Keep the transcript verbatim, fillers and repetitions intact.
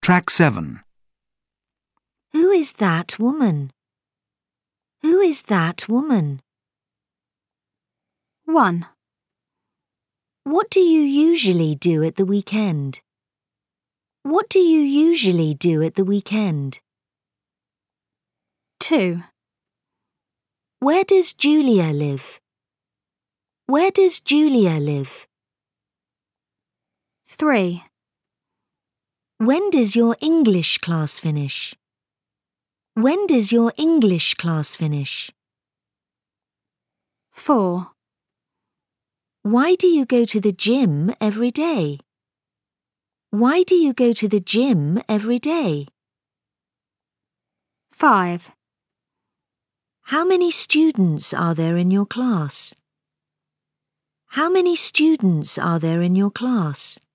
Track seven. Who is that woman? Who is that woman? one. What do you usually do at the weekend? What do you usually do at the weekend? two. Where does Julia live? Where does Julia live? three. When does your English class finish? When does your English class finish? four. Why do you go to the gym every day? Why do you go to the gym every day? five. How many students are there in your class? How many students are there in your class?